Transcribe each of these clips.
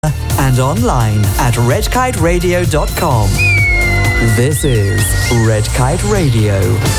and online at redkiteradio.com. This is Red Kite Radio.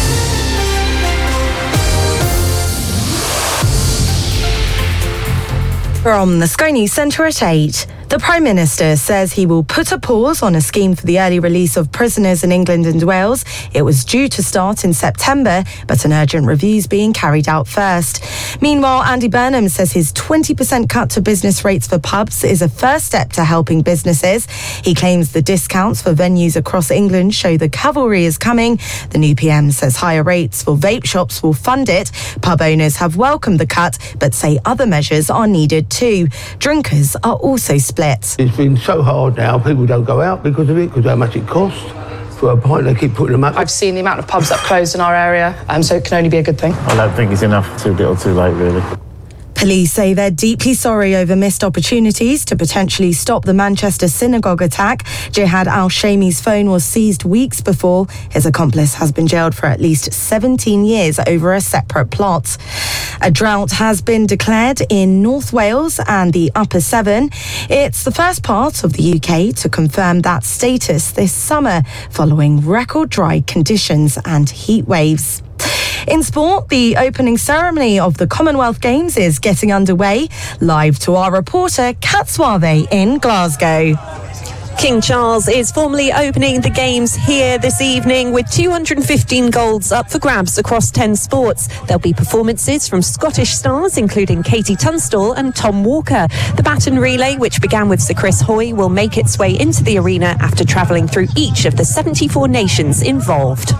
From the Sky News Centre at 8. The Prime Minister says he will put a pause on a scheme for the early release of prisoners in England and Wales. It was due to start in September, but an urgent review is being carried out first. Meanwhile, Andy Burnham says his 20% cut to business rates for pubs is a first step to helping businesses. He claims the discounts for venues across England show the cavalry is coming. The new PM says higher rates for vape shops will fund it. Pub owners have welcomed the cut, but say other measures are needed too. Drinkers are also split. It's been so hard now, people don't go out because of it, because of how much it costs. For a pint, they keep putting them up. I've seen the amount of pubs that have closed in our area, so it can only be a good thing. I don't think it's enough, too little, too late, really. Police say they're deeply sorry over missed opportunities to potentially stop the Manchester synagogue attack. Jihad al-Shami's phone was seized weeks before. His accomplice has been jailed for at least 17 years over a separate plot. A drought has been declared in North Wales and the Upper Severn. It's the first part of the UK to confirm that status this summer, following record dry conditions and heat waves. In sport, the opening ceremony of the Commonwealth Games is getting underway. Live to our reporter, Kat Suave in Glasgow. King Charles is formally opening the Games here this evening with 215 golds up for grabs across 10 sports. There'll be performances from Scottish stars, including Katie Tunstall and Tom Walker. The baton relay, which began with Sir Chris Hoy, will make its way into the arena after travelling through each of the 74 nations involved.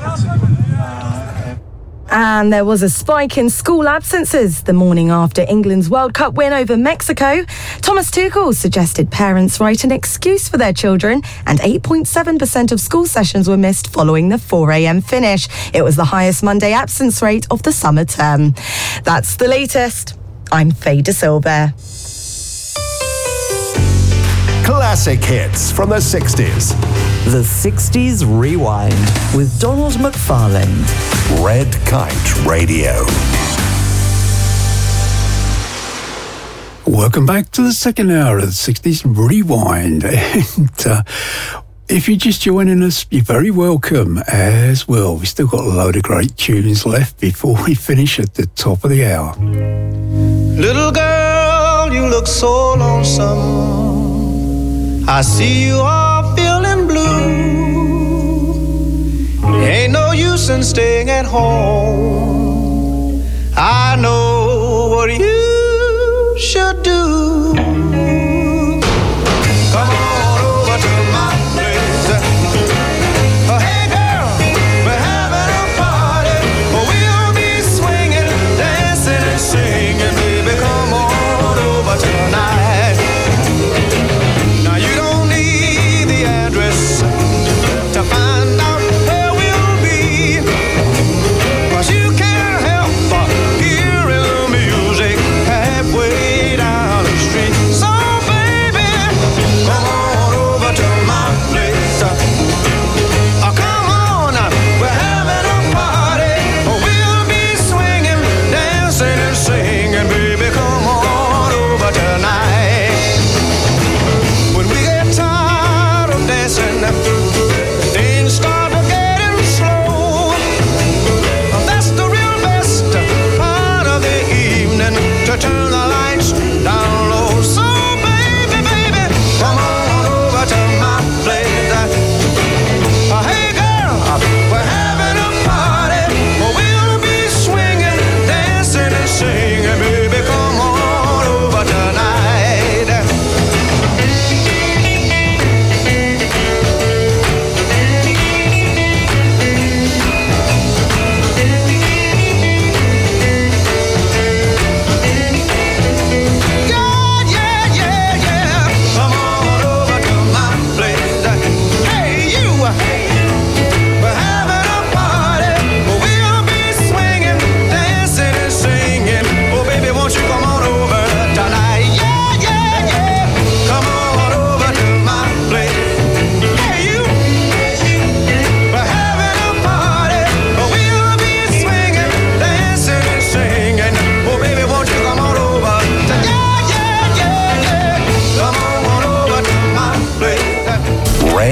And there was a spike in school absences the morning after England's World Cup win over Mexico. Thomas Tuchel suggested parents write an excuse for their children, and 8.7% of school sessions were missed following the 4 a.m. finish. It was the highest Monday absence rate of the summer term. That's the latest. I'm Faye De Silva. Classic hits from the 60s. The 60s Rewind with Donald McFarlane. Red Kite Radio. Welcome back to the second hour of the 60s Rewind. And if you're just joining us, you're very welcome as well. We've still got a load of great tunes left before we finish at the top of the hour. Little girl, you look so lonesome. I see you are feeling blue. Ain't no use in staying at home. I know what you should do. Come on over to my place. Oh, hey girl, we're having a party. We'll be swinging, dancing and singing. Baby, come on over tonight. Street.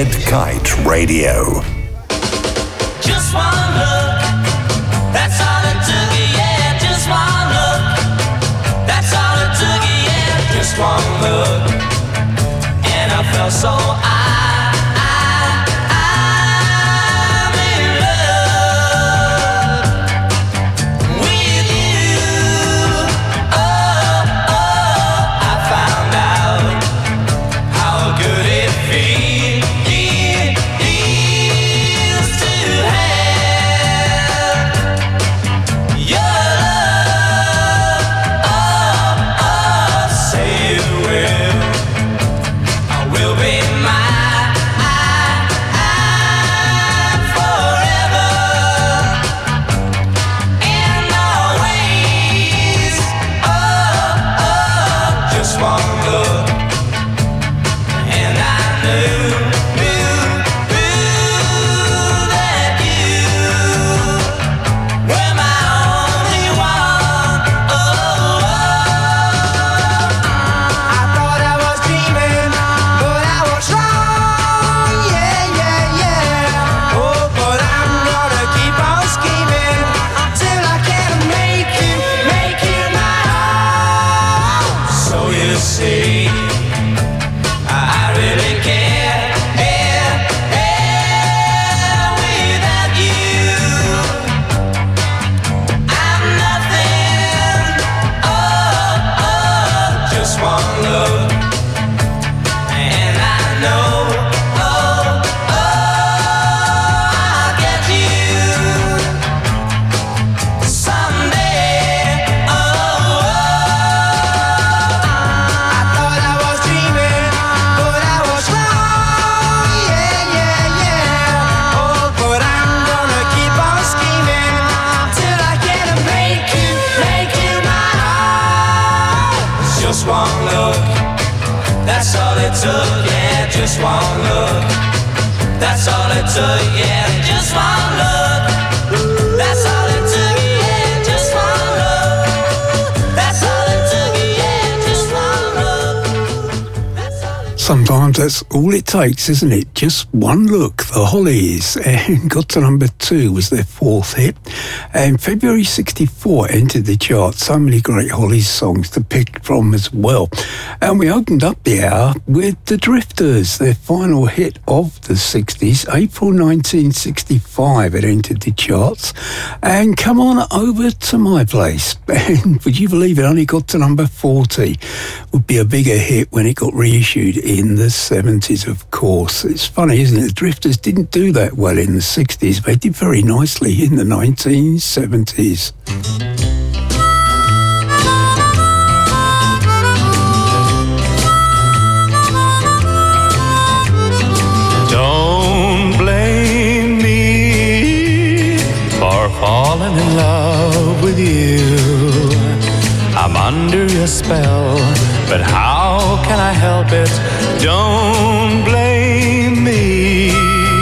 Red Kite Radio. Just one look, that's all it took, yeah. Just one look, that's all it took, yeah. Just one look, and I felt so I'm in love with you. Oh, I found out how good it feels to have your love. Say you will, I will be mine forever and always. Just one look, and I knew that you were my only one. I thought I was dreaming, but I was wrong. Yeah, yeah, yeah. Oh, but I'm gonna keep on scheming till I can make you my own. So you see, I really can't without you. I'm nothing. Just one look, and I know. I'll get you someday. I thought I was dreaming, but I was wrong. Yeah, yeah, yeah. Oh, but I'm gonna keep on scheming till I can make you my own. Just one look, that's all it took. Yeah, just one look, that's all it took. Yeah, just one look, that's all it took. Yeah, just one look, that's all it took. Yeah, just one look, that's all it took. Sometimes that's all it takes, isn't it? Just one look. The Hollies and got to number 2 was their 4th hit. And February 64 entered the chart. So many great Hollies songs to pick from as well. And we opened up the hour with the Drifters, their final hit of the 60s. April 1965 it entered the charts. And Come On Over to My Place. And would you believe it only got to number 40? Would be a bigger hit when it got reissued in the 70s, of course. It's funny, isn't it? The Drifters didn't do that well in the 60s. They did very nicely in the 1970s. Don't blame me for falling in love with you. I'm under your spell, but how can I help it? Don't blame me.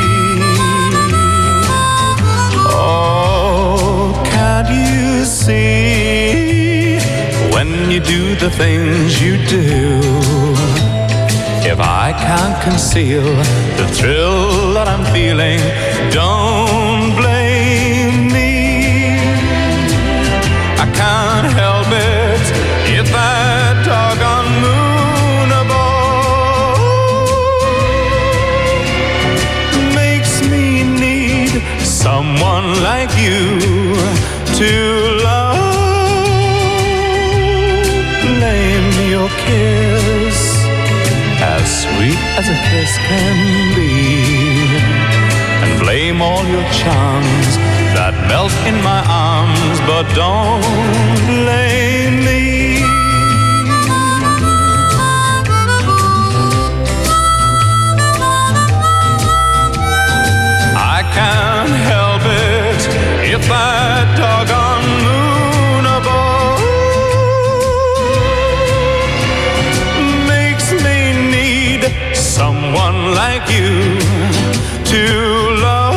Oh, can't you see when you do the things you do? If I can't conceal the thrill that I'm feeling, don't blame me. I can't help it if that doggone moon above makes me need someone like you to love. Blame your kiss, as sweet as a kiss can be, and blame all your charms that melt in my arms, but don't blame me. I can't help it if that doggone moon above makes me need someone like you to love.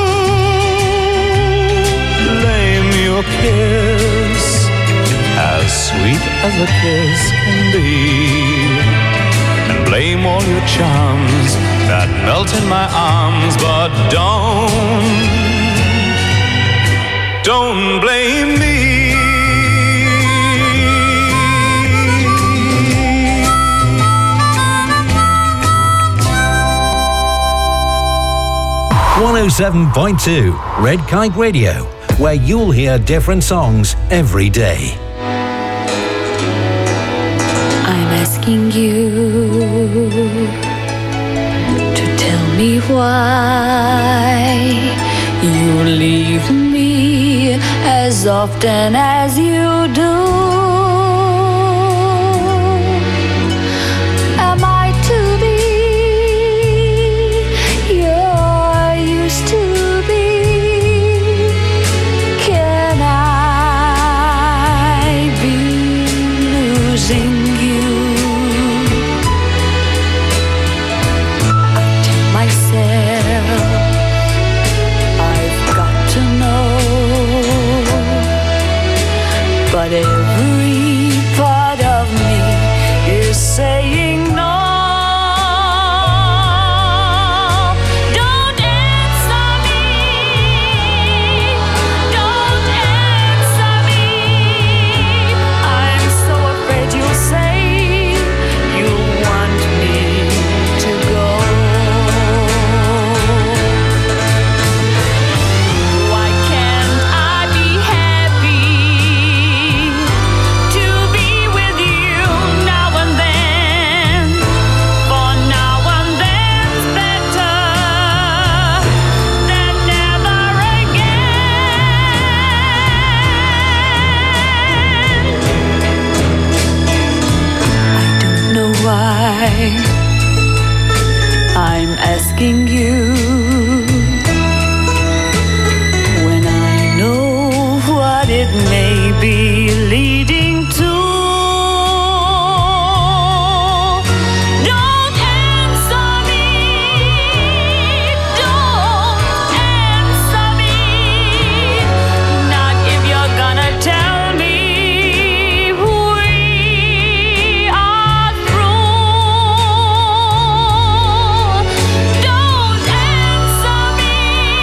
Blame your kiss, as sweet as a kiss can be, and blame all your charms that melt in my arms, but don't blame me. 107.2 Red Kite Radio, where you'll hear different songs every day. I'm asking you to tell me why you leave me as often as you do. Am I to be your used to be? Can I be losing you? I tell myself I've got to know, but every part of me is saying no. Don't answer me. Don't answer me. I'm so afraid you'll say you want me to go. Why can't I be happy to be with you now and then? For now and then's better than never again. I don't know why I'm asking you when I know what it may be leading to. Don't answer me. Don't answer me. Not if you're gonna tell me we are through. Don't answer me.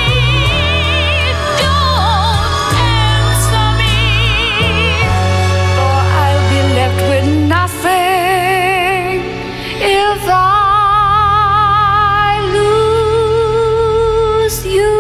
Don't answer me. Or I'll be left with nothing if I lose you.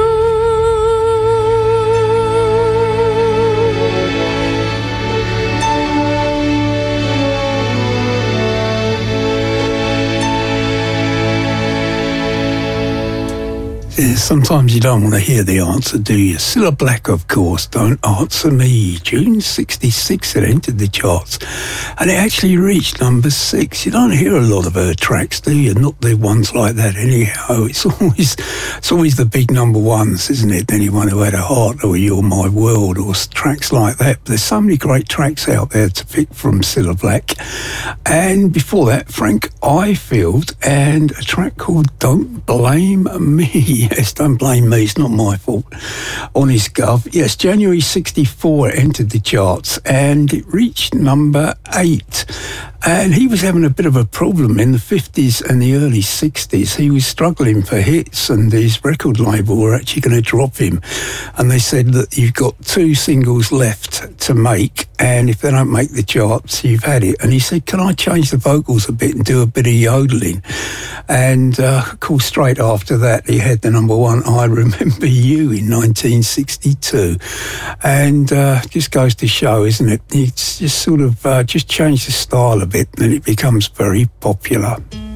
Sometimes you don't want to hear the answer, do you? Cilla Black, of course, Don't Answer Me. June 66, it entered the charts. And it actually reached number 6. You don't hear a lot of her tracks, do you? Not the ones like that anyhow. It's always the big number ones, isn't it? Anyone Who Had a Heart or You're My World or tracks like that. But there's so many great tracks out there to pick from Cilla Black. And before that, Frank Ifield and a track called Don't Blame Me. Yes, don't blame me, it's not my fault. On his gov. Yes, January 64 entered the charts and it reached number 8. And he was having a bit of a problem in the 50s and the early 60s. He was struggling for hits and his record label were actually going to drop him. And they said that you've got 2 singles left to make, and if they don't make the charts, you've had it. And he said, can I change the vocals a bit and do a bit of yodeling? And of course, straight after that, he had the number 1, I Remember You, in 1962. And just goes to show, isn't it? It's just sort of just changed the style a bit and it becomes very popular.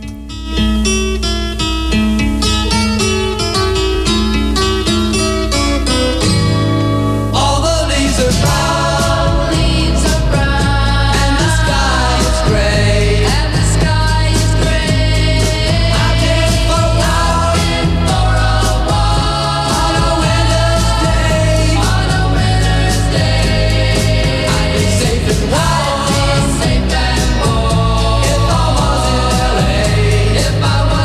All the leaves are brown, and the sky is gray, I've been for a walk on a winter's day. I'd be safe and warm if I was in LA. If I was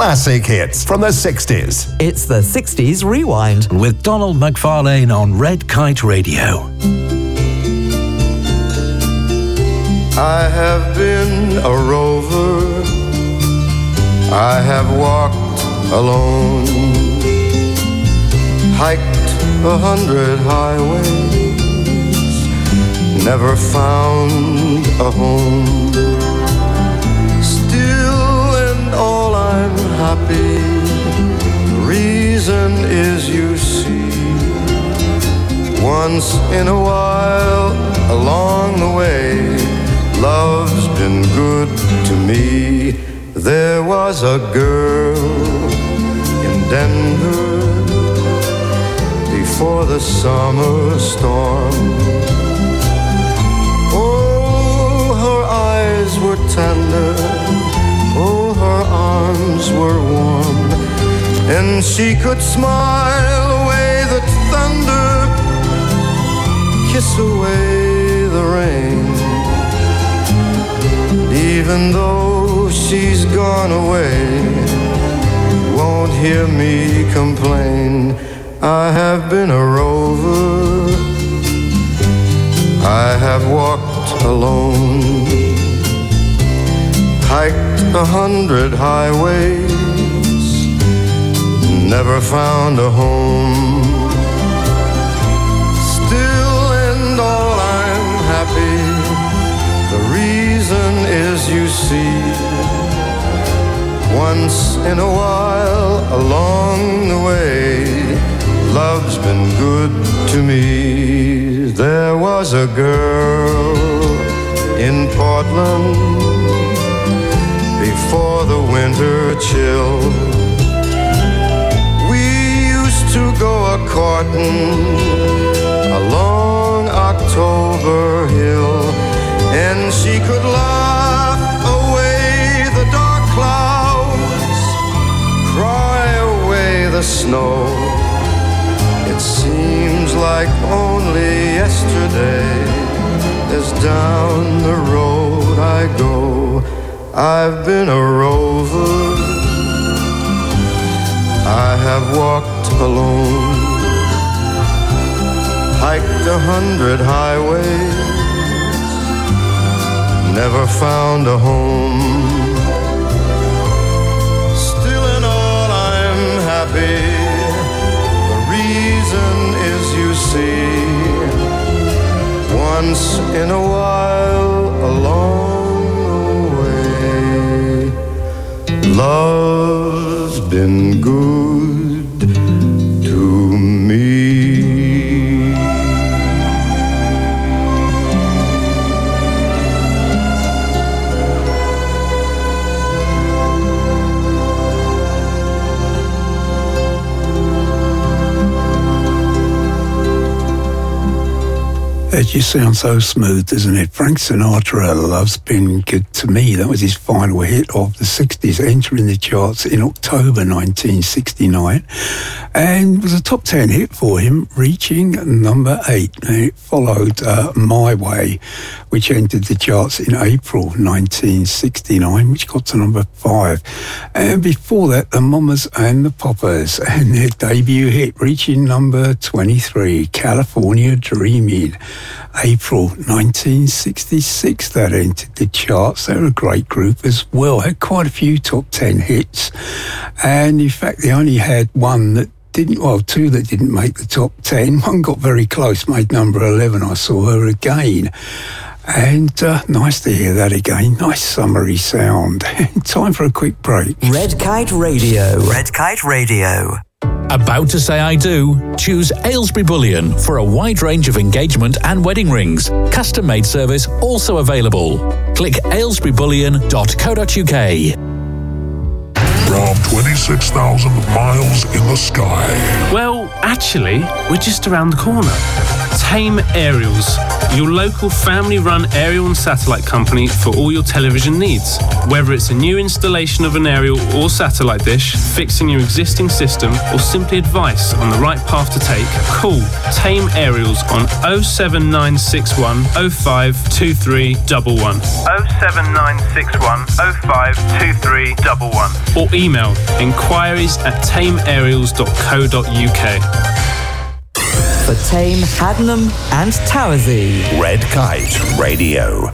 classic hits from the 60s. It's the 60s Rewind with Donald McFarlane on Red Kite Radio. I have been a rover, I have walked alone, hiked 100 highways, never found a home. Still and all I'm happy, the reason is you see, once in a while along the way, love's been good to me. There was a girl in Denver before the summer storm. Oh, her eyes were tender, oh, her arms were warm, and she could smile away the thunder, kiss away the rain. Even though she's gone away, you won't hear me complain. I have been a rover, I have walked alone, hiked 100 highways, never found a home. Still and all I'm happy, the reason is you see, once in a while along the way, love's been good to me. There was a girl in Portland before the winter chill. We used to go a-courting along October Hill, and she could laugh away the dark clouds, cry away the snow. It seems like only yesterday, as down the road I go. I've been a rover, I have walked alone, hiked 100 highways, never found a home. Still in all I'm happy, the reason is you see, once in a while along the way, love's been good to me. It just sounds so smooth, doesn't it? Frank Sinatra, Love's Been Good to Me. That was his final hit of the 60s, entering the charts in October 1969. And was a top 10 hit for him, reaching number 8. And it followed My Way, which entered the charts in April 1969, which got to number 5. And before that, the Mamas and the Poppers, and their debut hit, reaching number 23, California Dreaming. April 1966, that entered the charts. They're a great group as well. Had quite a few top 10 hits. And in fact, they only had one that didn't, well, two that didn't make the top 10. One got very close, made number 11. I saw her again. And nice to hear that again. Nice summery sound. Time for a quick break. Red Kite Radio. Red Kite Radio. About to say I do? Choose Aylesbury Bullion for a wide range of engagement and wedding rings. Custom-made service also available. Click aylesburybullion.co.uk. From 26,000 miles in the sky. Well, actually, we're just around the corner. Tame Aerials, your local family-run aerial and satellite company for all your television needs. Whether it's a new installation of an aerial or satellite dish, fixing your existing system, or simply advice on the right path to take, call Tame Aerials on 07961 052311. 07961 052311. Or email inquiries@tameaerials.co.uk. For Tame, Haddenham and Towersey. Red Kite Radio.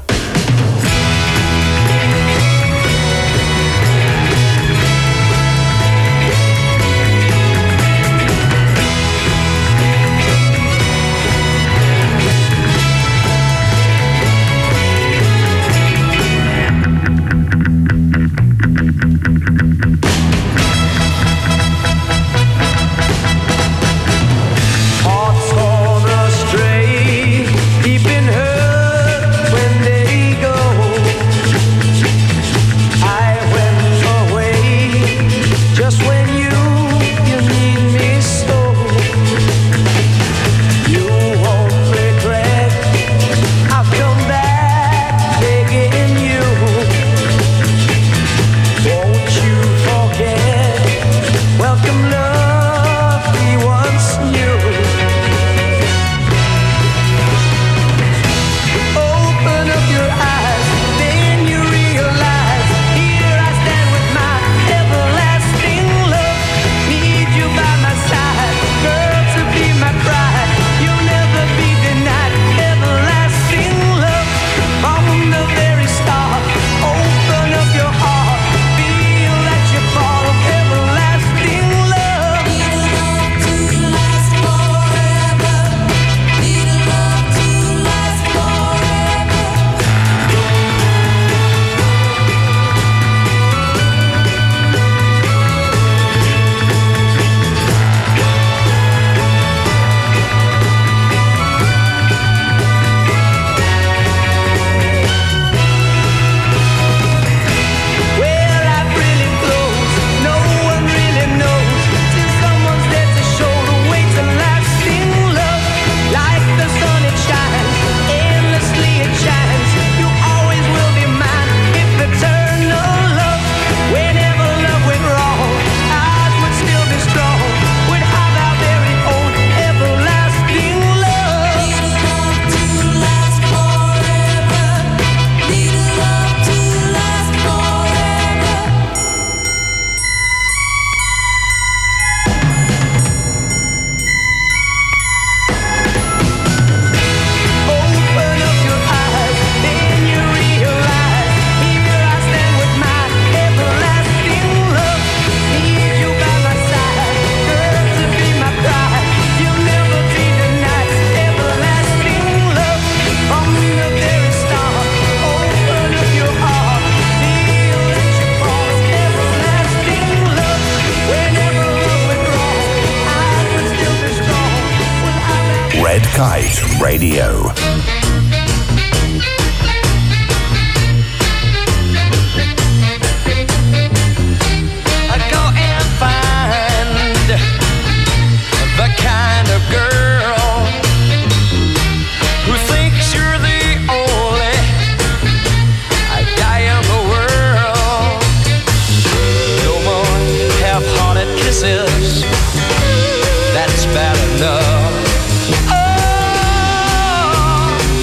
Red Kite Radio. That's bad enough. Oh,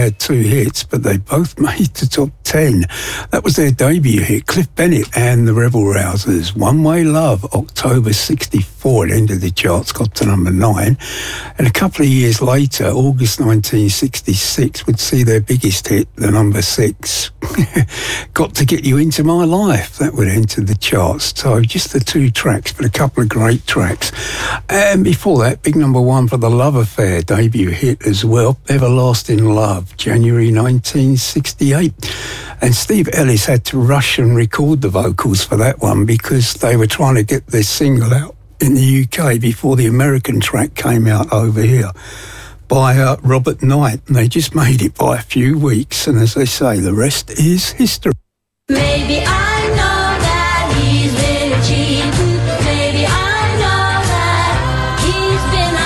had 2 hits, but they both made the top 10. That was their debut hit, Cliff Bennett and the Rebel Rousers. One Way Love, October 64, it entered the charts, got to number 9. And a couple of years later, August 1966, would see their biggest hit, the number 6, Got to Get You Into My Life. That would enter the charts. So just the 2 tracks, but a couple of great tracks. And before that, big number 1 for the Love Affair, debut hit as well, Everlasting Love, January 1968. And Steve Ellis had to rush and record the vocals for that one because they were trying to get this single out in the UK before the American track came out over here by Robert Knight. And they just made it by a few weeks. And as they say, the rest is history. Maybe I know that he's really cheating. Maybe I know that he's been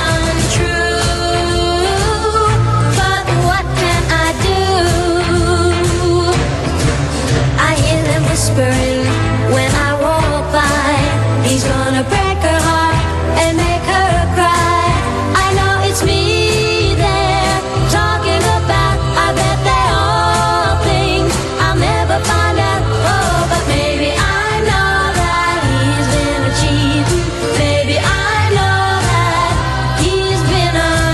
untrue. But what can I do? I hear them whispering when I walk by. He's gonna break her heart and make her cry. I know it's me they're talking about. I bet they all think I'll never find out. Oh, but maybe I know that he's been cheating. Maybe I know that he's been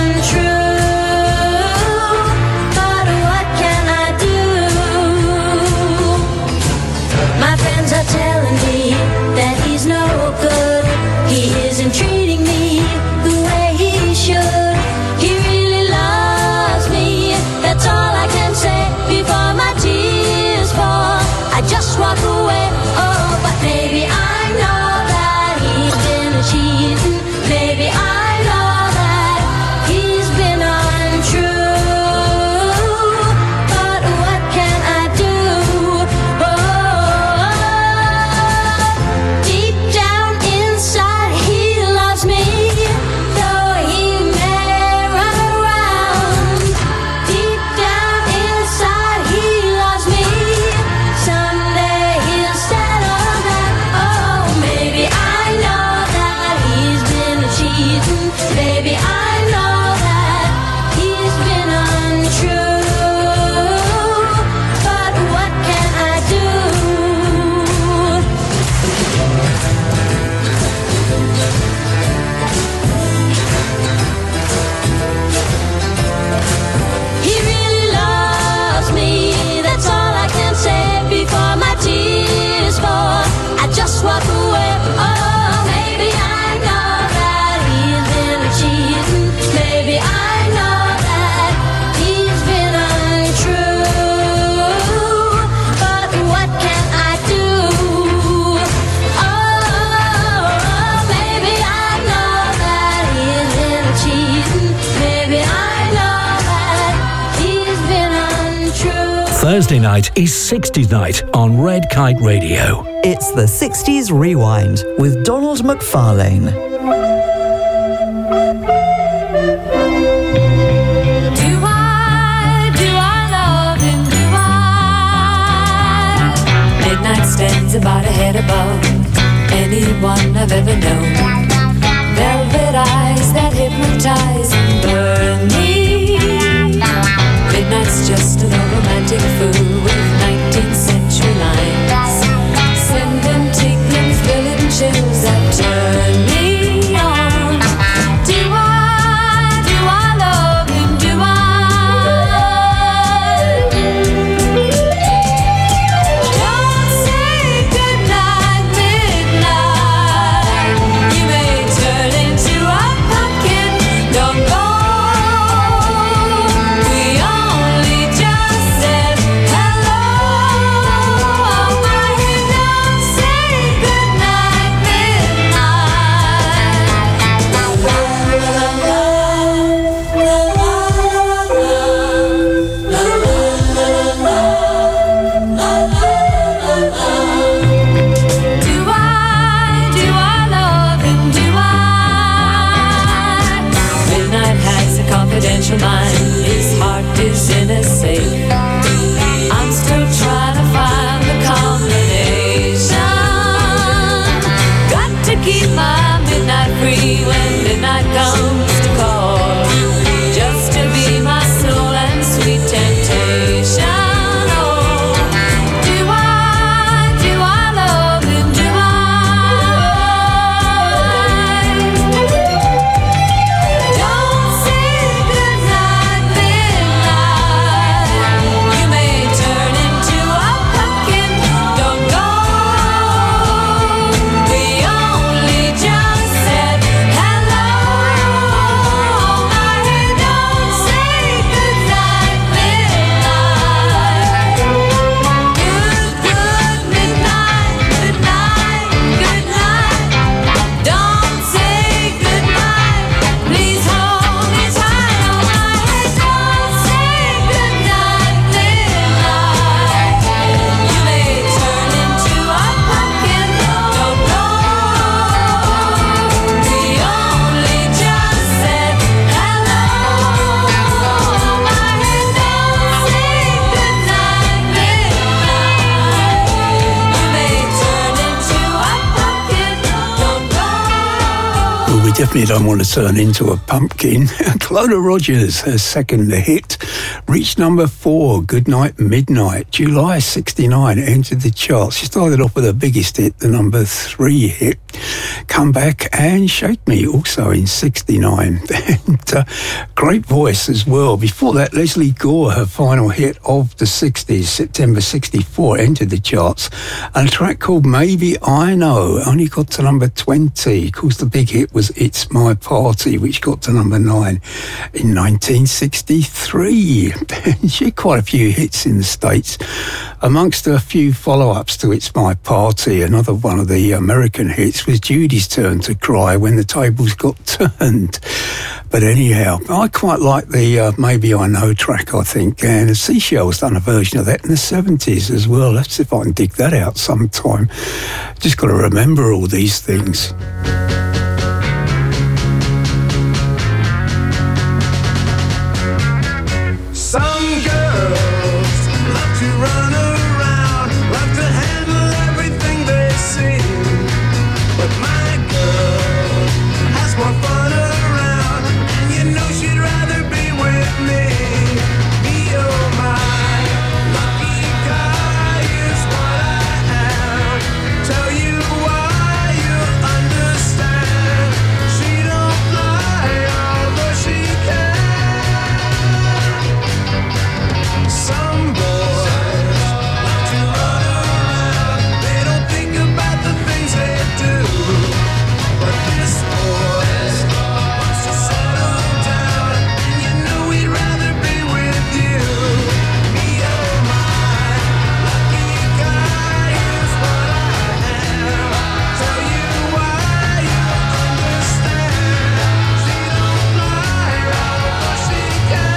untrue. But what can I do? My friends are telling me that he's no good. He isn't treating me the way he should. He really loves me. That's all I can say before my tears fall. I just walk away. Oh, but maybe I know that he's been cheating. Maybe I know that he's been untrue. But what can I do? Oh, deep down inside he loves me, though he may run around. Deep down inside he loves me. Someday he'll settle down. Oh, maybe I know that he's been cheating. Maybe I know that he's been untrue. But what can I do? He really loves me. That's all I can say before my tears fall. I just walk away. Oh, maybe I know that he's been cheating. Maybe I know that he's been untrue. But what can I do? Oh, maybe I know that he's been cheating. Maybe I know that he's been untrue. Thursday night is 60s night on Red Kite Radio. It's the 60s Rewind with Donald McFarlane. Do I love him? Do I? Midnight stands about a head above anyone I've ever known. Velvet eyes that hypnotize and burn me. Midnight's just an old romantic fool with 19th century lines, sending tingling, thrilling chills that turn me on. Do I love him? Do I? Don't say goodnight, midnight. You may turn into a pumpkin. Don't go. We only just said hello. definitely don't want to turn into a pumpkin. Clona Rogers, her second hit, reached number 4, Goodnight Midnight, July 69, entered the charts. She started off with her biggest hit, the number 3 hit, Come Back and Shake Me, also in 69. And great voice as well. Before that, Leslie Gore, her final hit of the 60s, September 64, entered the charts. And a track called Maybe I Know only got to number 20. Of course, the big hit was It's My Party, which got to number 9 in 1963. She had quite a few hits in the States. Amongst a few follow-ups to It's My Party, another one of the American hits was Judy's Turn to Cry, When the Tables Got Turned. But anyhow, I quite like the Maybe I Know track, I think, and the Seashells done a version of that in the 70s as well. Let's see if I can dig that out sometime. Just got to remember all these things. Some girls love to run around, love to handle everything they see. But my girl has more fun around, and you know she'd rather be with me. Oh my lucky guy is what I am. Tell you why, you'll understand. She don't fly, although she can. Some boys love to run around, they don't think about the things they do. But this boy wants to settle down, and you know he'd rather be with you. Me, oh my lucky guy is what I am. Tell you why, you'll understand. She don't fly, although she can.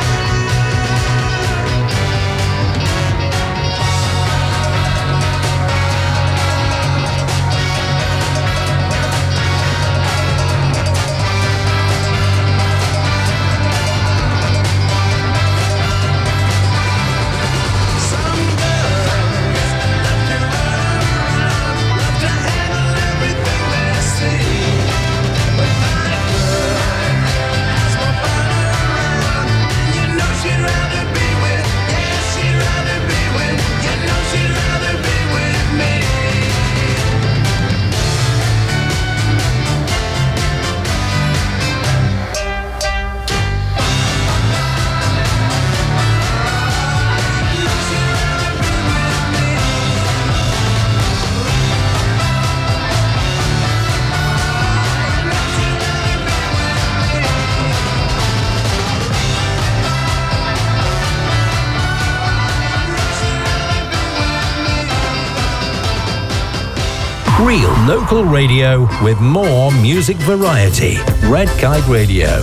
Real local radio with more music variety. Red Kite Radio.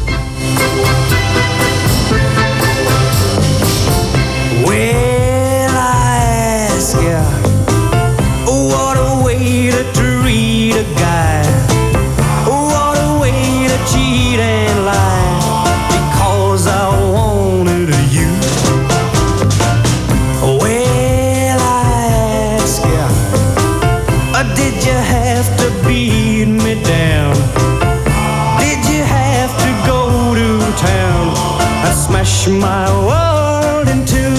Well, I ask ya, what a way to treat a guy. What a way to cheat and lie, because I wanted you. Well, I ask ya, did you have to beat me down? Did you have to go to town and smash my world in two?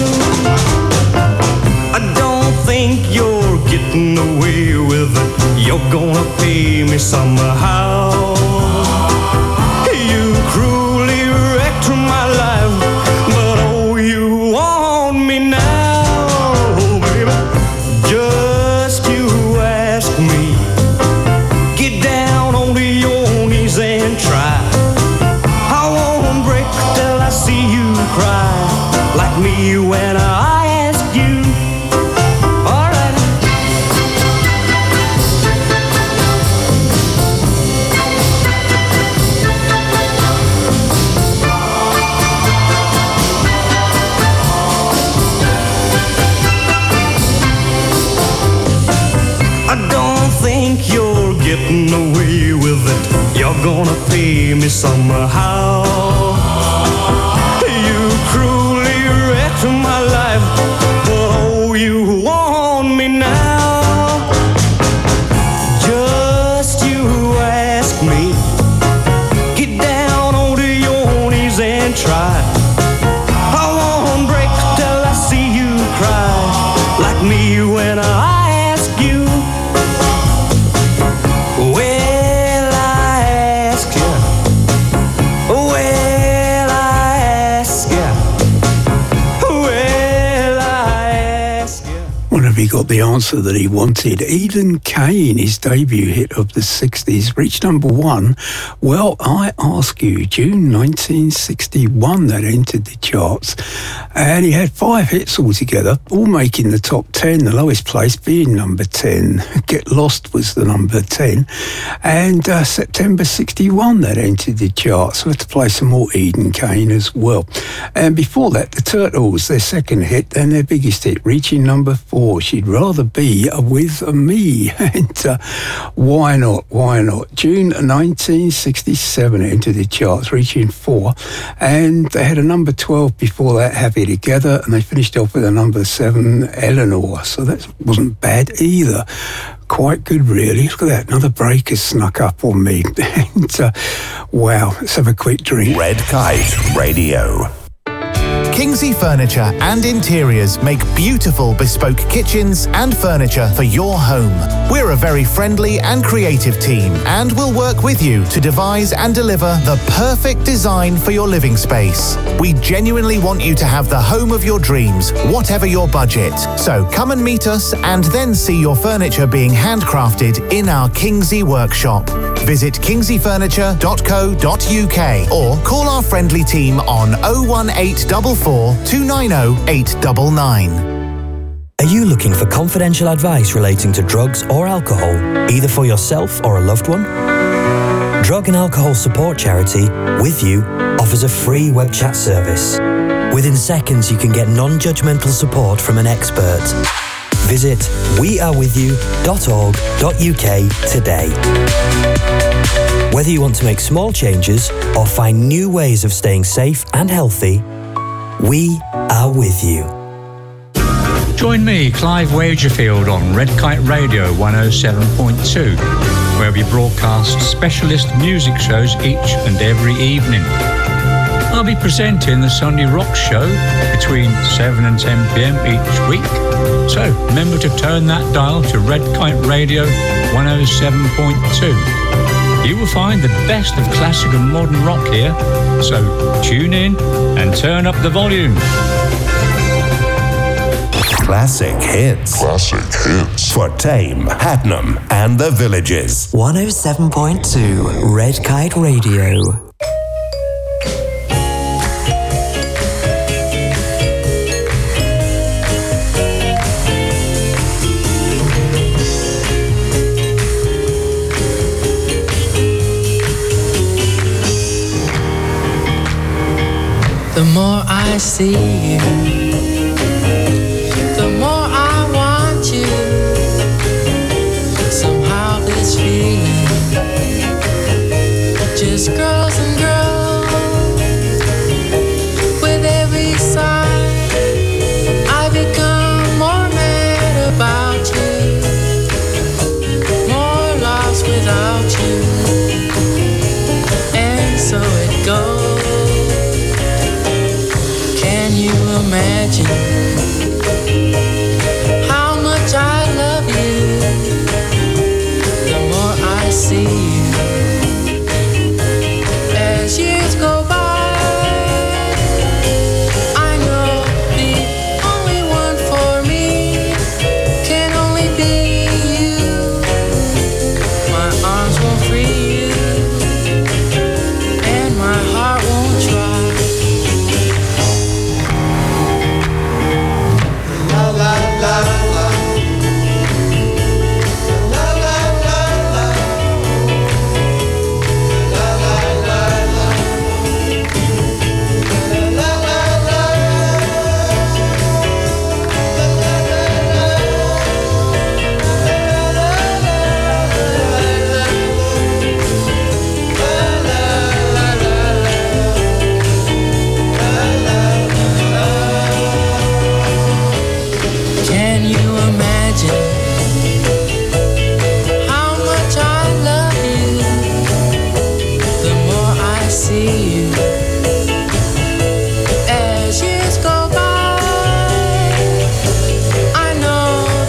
I don't think you're getting away with it. You're gonna pay me somehow. You cruelly wrecked my life, but oh, you want me now, baby. Just you ask me. Get down on your knees and try. I won't break till I see you cry like me when I ask you. Alright. I don't think you're getting away with it. You're gonna pay me somehow. You cruelly wrecked my life, but oh, you want me now. Just you ask me. me when I ask you. Well, I ask you. Well, I ask you. Well, I ask you. Well, have he got the answer that he wanted? Eden Kane, his debut hit of the 60s, reached number one. Well, I ask you, June 1961, that entered the charts. And he had 5 hits altogether, all making the top 10, the lowest place being number 10. Get Lost was the number 10. And September 61, that entered the charts. So we have to play some more Eden Kane as well. And before that, the Turtles, their second hit and their biggest hit, reaching number 4. She'd rather be with me. And why not? Why not? June 1967 entered the charts, reaching 4. And they had a number 12 before that, Happy Together, and they finished off with a number 7, Eleanor. So that wasn't bad either. Quite good, really. Look at that. Another break has snuck up on me. And, wow, let's have a quick drink. Red Kite Radio. Kingsley Furniture and Interiors make beautiful bespoke kitchens and furniture for your home. We're a very friendly and creative team and will work with you to devise and deliver the perfect design for your living space. We genuinely want you to have the home of your dreams, whatever your budget. So come and meet us and then see your furniture being handcrafted in our Kingsley workshop. Visit kingsleyfurniture.co.uk or call our friendly team on 01844 290 899. Are you looking for confidential advice relating to drugs or alcohol, either for yourself or a loved one? Drug and Alcohol Support Charity, With You, offers a free web chat service. Within seconds, you can get non-judgmental support from an expert. Visit wearewithyou.org.uk today. Whether you want to make small changes or find new ways of staying safe and healthy, we are with you. Join me, Clive Wagerfield, on Red Kite Radio 107.2, where we broadcast specialist music shows each and every evening. I'll be presenting the Sunday Rock Show between 7 and 10 p.m. each week. So remember to turn that dial to Red Kite Radio 107.2. You will find the best of classic and modern rock here. So tune in and turn up the volume. Classic hits. Classic hits. For Tame, Hatnam, and the Villages. 107.2 Red Kite Radio. The more I see you, the more I want you. Somehow this feeling just grows and grows. With every sigh, I become more mad about you, more lost without you. And so it goes. Imagine how much I love you. The more I see you, as years go by, I know the only one for me can only be you. My arms won't free you, and my heart won't try. I know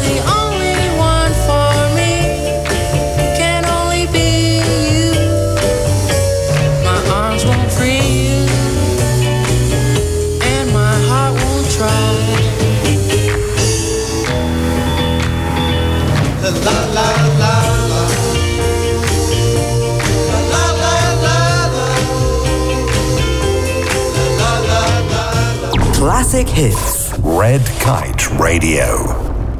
la la la la. La la la la. Classic hits. Red Kite Radio.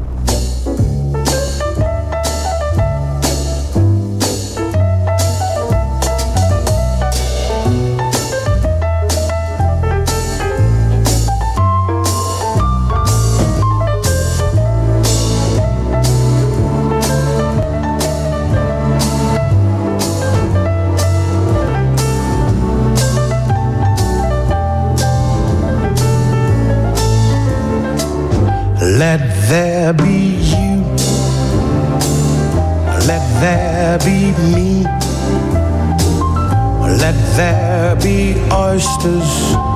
Let there be you, let there be me, let there be oysters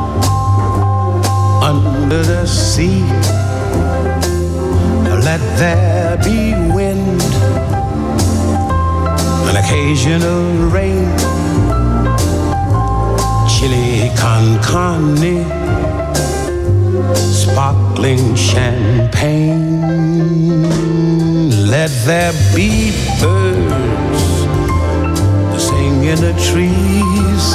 under the sea, let there be wind, an occasional rain, chili con carne, sparkling champagne. Let there be birds to sing in the trees,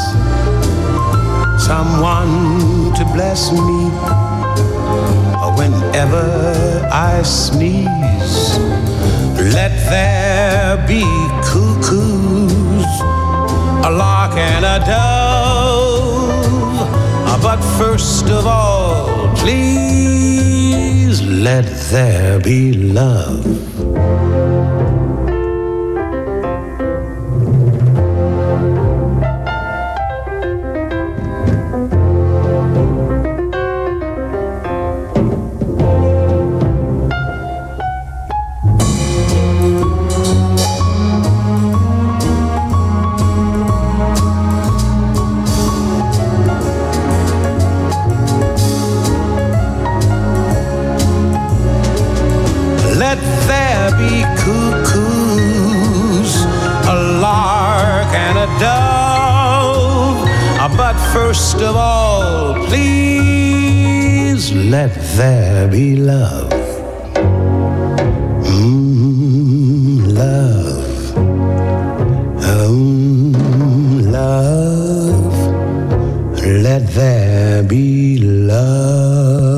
someone to bless me whenever I sneeze. Let there be cuckoos, a lark and a dove, but first of all, please let there be love. First of all, please let there be love. Love. Love. Let there be love.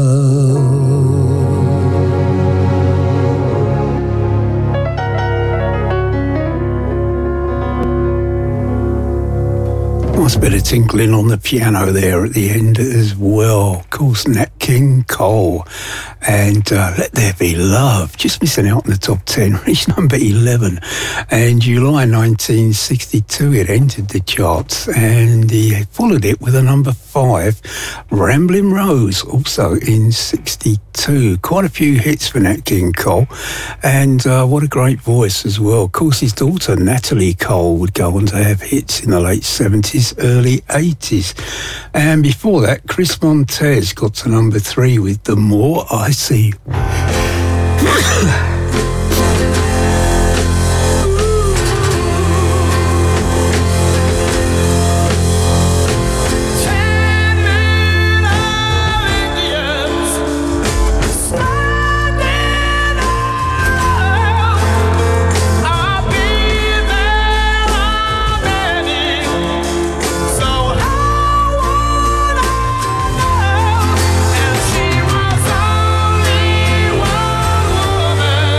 Nice bit of tinkling on the piano there at the end as well. Of course, Nat King Cole and Let There Be Love. Just missing out in the top 10, reached number 11. And July 1962, it entered the charts, and he followed it with a number 5, Ramblin' Rose, also in 62. Quite a few hits for Nat King Cole, and what a great voice as well. Of course, his daughter Natalie Cole would go on to have hits in the late 70s, early 80s. And before that, Chris Montez got to number 3 with The More I See. And she was only one woman.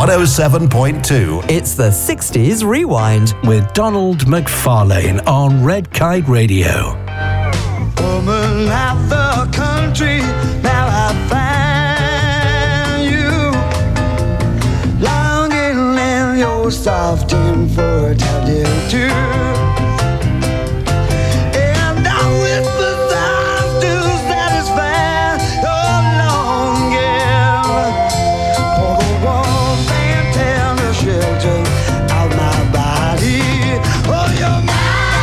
107.2. It's the 60s Rewind with Donald McFarlane on Red Kite Radio. Woman out the country, now I find you longing in your soft infertility too. And I whisper sounds to satisfy your longing for the warmth and tender shelter of my body. Oh, you're mine.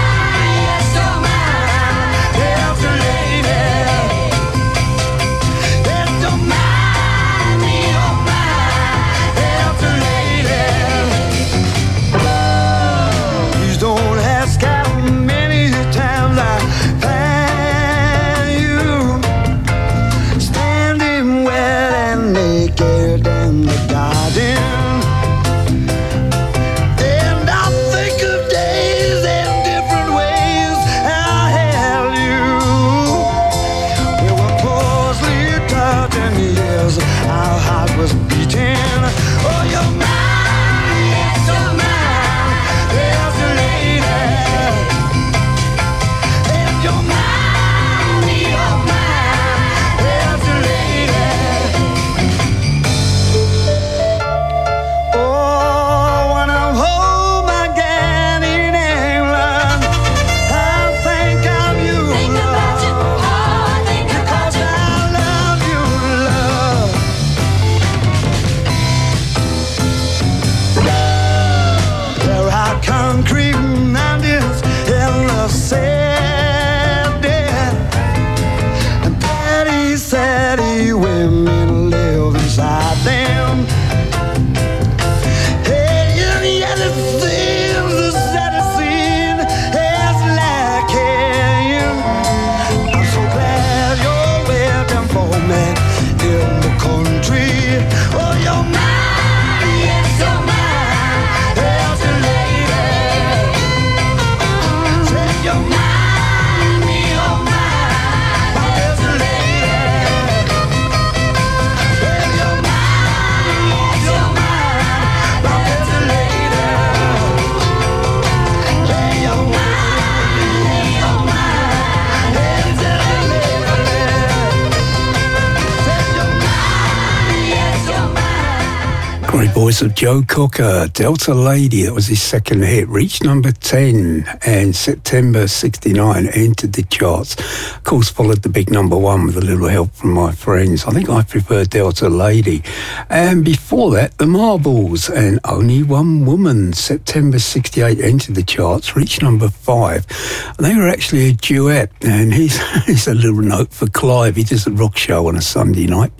Voice of Joe Cocker, Delta Lady. That was his second hit, reached number 10, and September 69 entered the charts. Of course, followed the big number one with a little help from my friends. I think I prefer Delta Lady. And before that, the Marbles and Only One Woman, September 68 entered the charts, reached number 5. And they were actually a duet, and here's a little note for Clive. He does a rock show on a Sunday night,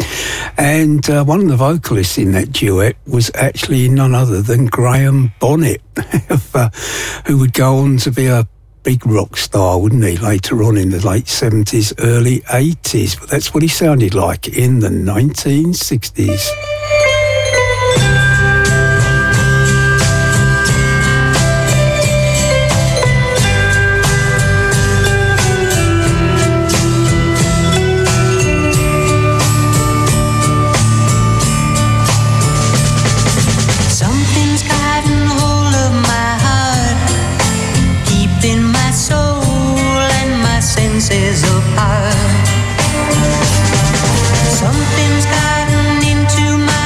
and one of the vocalists in that duet was actually none other than Graham Bonnet, who would go on to be a big rock star, wouldn't he, later on in the late 70s, early 80s. But that's what he sounded like in the 1960s. Senses apart. Something's gotten into my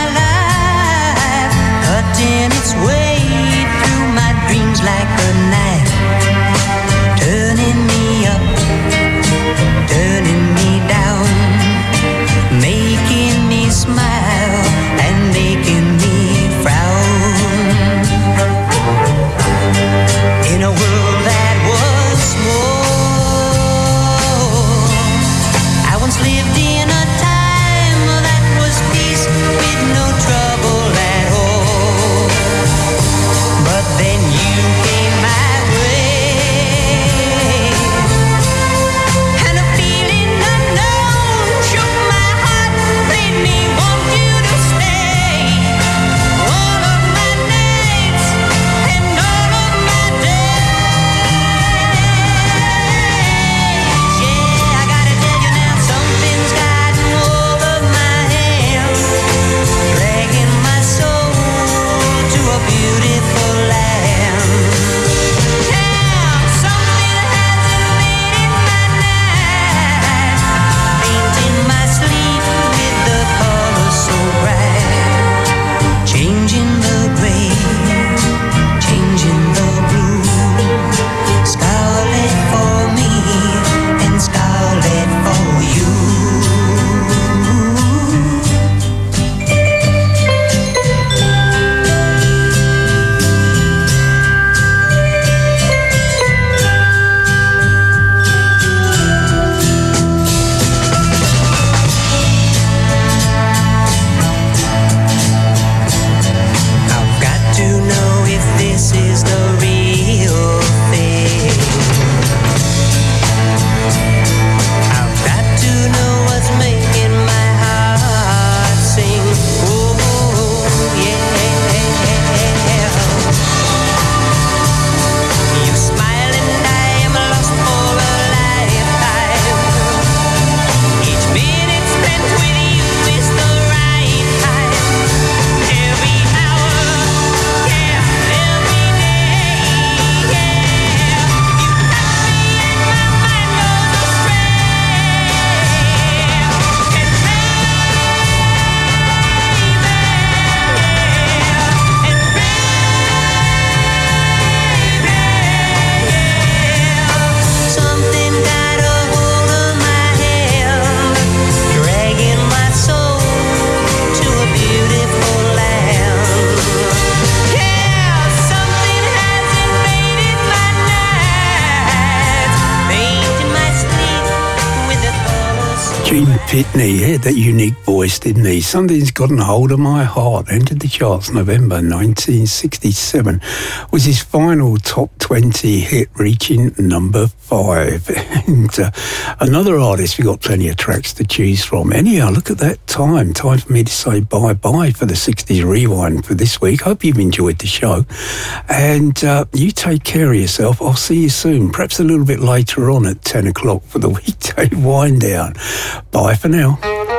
Pitney, he had that unique voice, didn't he? Something's Gotten Hold of My Heart entered the charts November 1967, was his final top 20 hit, reaching number 5. And another artist, we've got plenty of tracks to choose from. Anyhow, look at that time for me to say bye-bye for the 60s Rewind for this week. Hope you've enjoyed the show, and you take care of yourself. I'll see you soon, perhaps a little bit later on at 10 o'clock for the weekday wind down. Bye for now.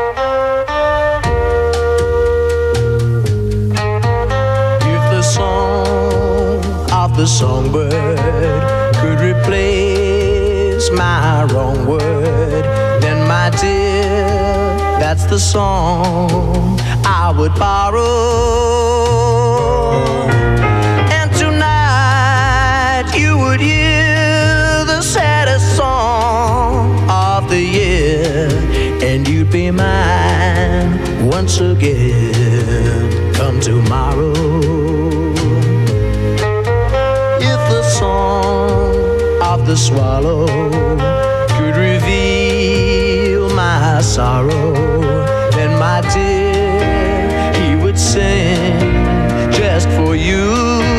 If the song of the songbird could replace my wrong word, then my dear, that's the song I would borrow. And tonight you would hear the saddest song of the year, and you'd be mine once again come tomorrow. If the song of the swallow could reveal my sorrow, then my dear, he would sing just for you.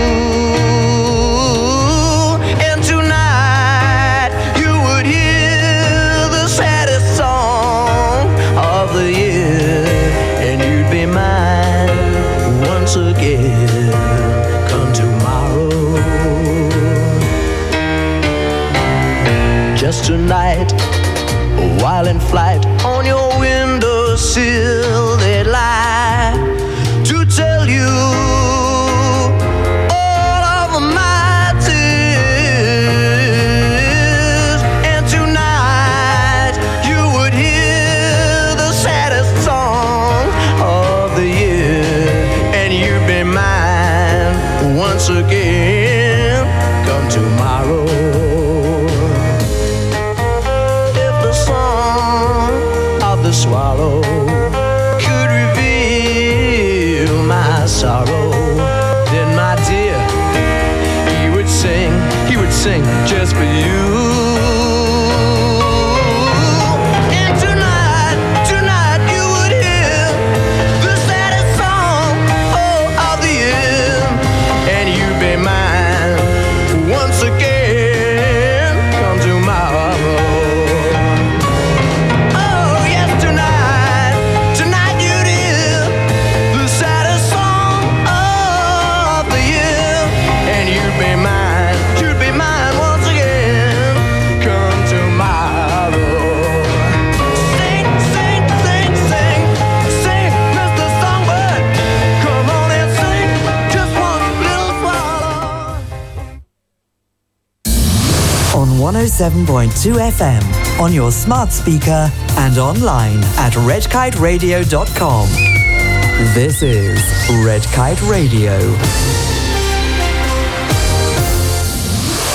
And tonight you would hear the saddest song of the year, and you'd be mine once again come tomorrow. Just tonight, while in flight on your windowsill, they'd lie to tell you all of my tears. And tonight you would hear the saddest song of the year, and you'd be mine once again come tomorrow. The swallow could reveal my sorrow, then my dear, he would sing just for you. And tonight you would hear the saddest song of the year, and you'd be mine once again come tomorrow. On 107.2 FM, on your smart speaker and online at redkiteradio.com. This is Red Kite Radio.